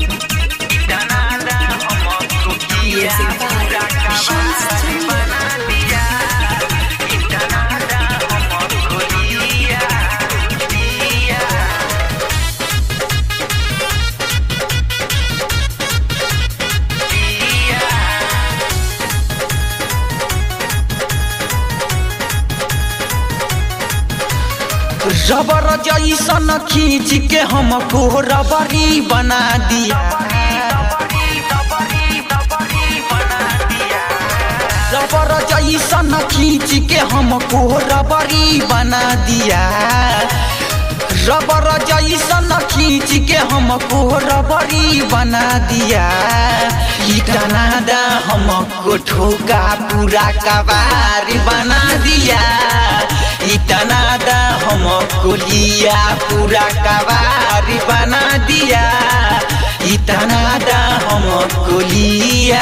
Rubber जैसन खींच के हमको रबरी बना दिया। रबर जैसन खींच के हमको रबरी बना दिया। रबर जैसन खींच के हमको रबरी बना दिया। इतना हमको ठोका पूरा कबार बना दिया। इतना हमको लिया पूरा कबार बना दिया। इतना हमको लिया।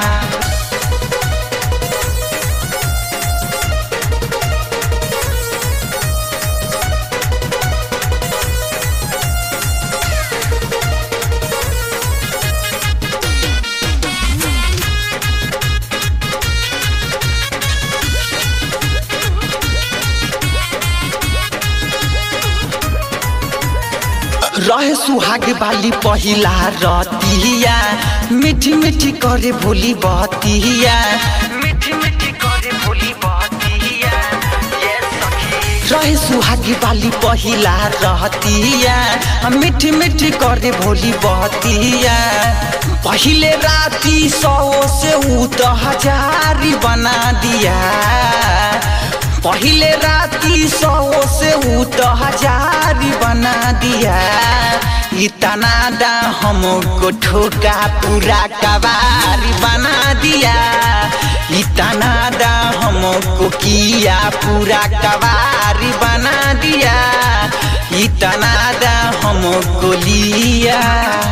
रहे सुहाग बाली पहिला रतिया। मीठी मीठी करे भोली बतिया। मीठी मीठी करे भोली बतिया। रहे सुहाग बाली पहिला रतिया। मीठी मीठी करे भोली बतिया। पहिले राती 100 से उ तो 1000 बना दिया। पहिले राती 100 से उ तो 1000 बना दिया। इतना हमको ठोका पूरा कबार बना दिया। इतना हमको किया पूरा कबार बना दिया। इतना हमको लिया।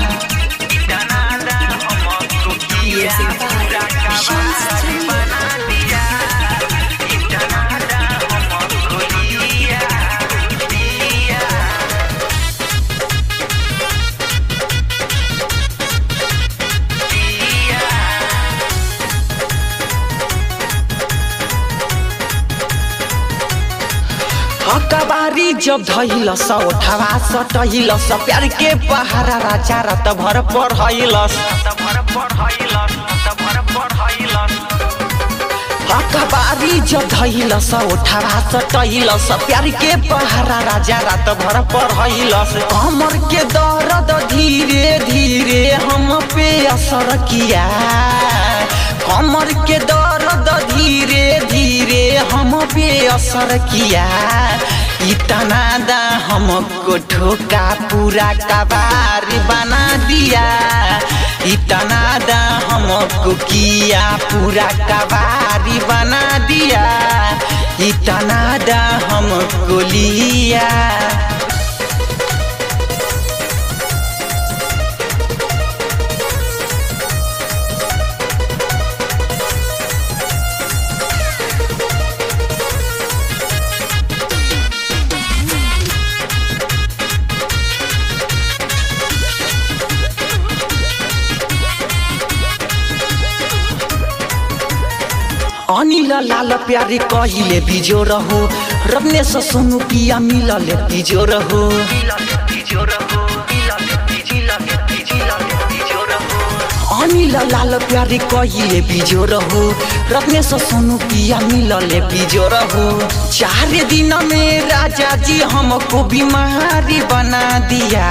कबारी जब धैलस ओठवा सटैलस। प्यार के पहारा राजा रात भर पढ़ैलस। कबारी जब धैलस ओठवा सटैलस। प्यार के पहारा राजा रात भर पढ़ैलस। कमर के दर्द धीरे धीरे हम पे असर किया। कमर के दर्द धीरे धीरे हम पे असर किया। इतना हमको ठोका पूरा कबार बना दिया। इतना हमको किया पूरा कबार बना दिया। इतना हमको लिया। अनिल लाल प्यारे कहिले बिजो रहो। रबने से सुनु पिया मिलले बिजो रहो। अनिल लाल प्यारे कहिले बिजो रहो। रबने से सुनु पिया मिलले बिजो रहो। 4 दिन में राजा जी हमको बीमारी बना दिया।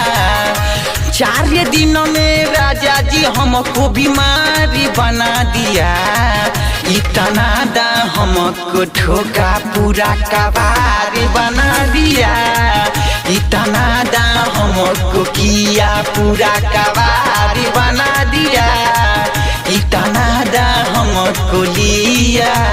4 दिन में राजा जी हमको बीमारी बना दिया। इतना हमको ठोका पूरा कबार बना दिया। इतना हमको किया पूरा कबार बना दिया। इतना हमको लिया।